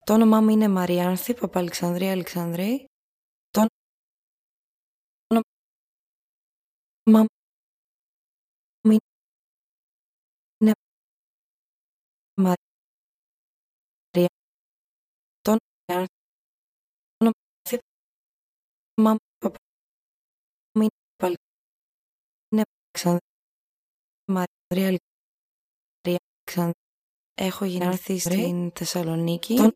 Το όνομά μου είναι Μαριάνθη Παπαλεξανδρία Αλεξανδρή. Το όνομά μου είναι Μαρία. Το όνομά μου είναι Μαρία. Έχω γεννηθεί στην Θεσσαλονίκη. Το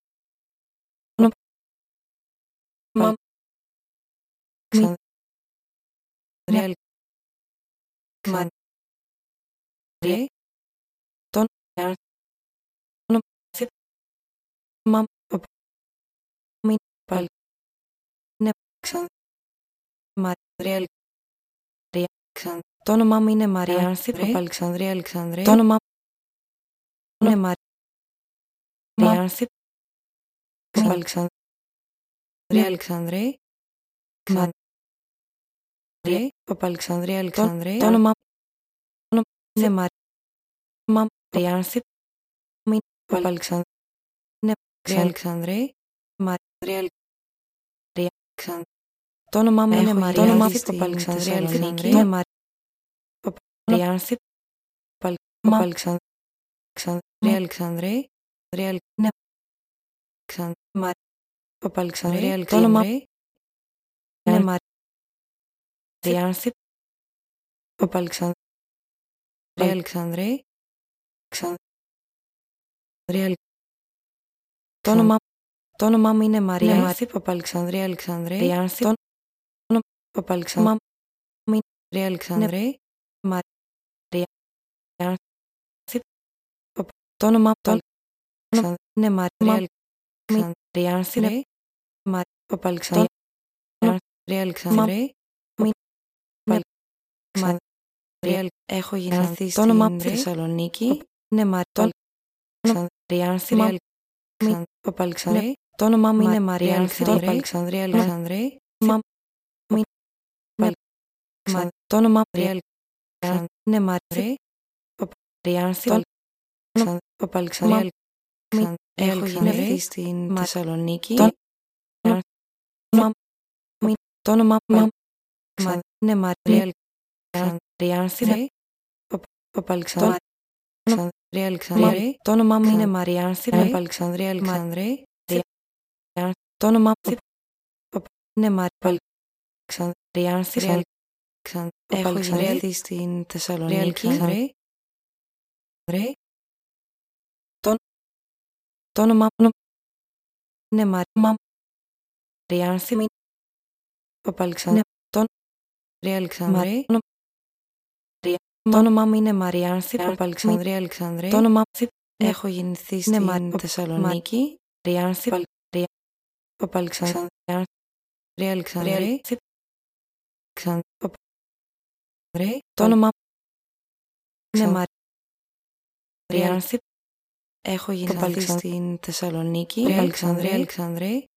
όνομά μου είναι Μαρία. Το όνομά μου είναι Μαρία. Το όνομά μου είναι Μαριάνθη Παπαλεξανδρία Αλεξανδρή. Το όνομά μου είναι Μαριάνθη Παπαλεξανδρία Αλεξανδρή. Μαρία Παπαλεξανδρία Αλεξανδρή. Το όνομά μου είναι Μαριάνθη Παπαλεξανδρία Αλεξανδρή. Μαρία. Το όνομά μου είναι Μαριάνθη Παπαλεξανδρία Αλεξανδρή. Είναι Μαριάνθη Παπαλεξανδρία Αλεξανδρή. Είναι Παπαλεξανδρία Αλεξανδρή. Το όνομά μου είναι Μαριάνθη Παπαλεξανδρία Αλεξανδρή. Το όνομά μου είναι Μαριάνθη Παπαλεξανδρία Αλεξανδρή. Το όνομά Παπαλεξανδρία Αλεξανδρή. Το όνομα είναι Μαριάνθη Παπαλεξανδρία Αλεξανδρή. Έχω γεννηθεί στην Θεσσαλονίκη. Είναι Μαριάνθη Παπαλεξανδρή. Το όνομά μου είναι Μαριάνθη Παπαλεξανδρία Αλεξανδρή. Το όνομα είναι Μαριάνθη Παπαλεξανδρία. Έχω γεννηθεί στην Θεσσαλονίκη. Το όνομα είναι Μαριάνθη Παπαλεξανδρία Αλεξανδρή. Το όνομά μου είναι Μαριάνθη Παπαλεξανδρία Αλεξανδρή. Το όνομα είναι Μαριάνθη. Έχω γεννηθεί στην Θεσσαλονίκη. Το όνομα είναι Μαριάνθη Παπαλεξανδρία Αλεξανδρή. Το όνομά μου είναι Μαριάνθη Παπαλεξανδρία Αλεξανδρή. Το όνομα έχω γεννηθεί στην Θεσσαλονίκη. Μαριάνθη Παπαλεξανδρία Αλεξανδρή. Το όνομα είναι Μαριάνθη. Έχω γεννηθεί στην Θεσσαλονίκη. Αλεξανδρία Αλεξανδρή.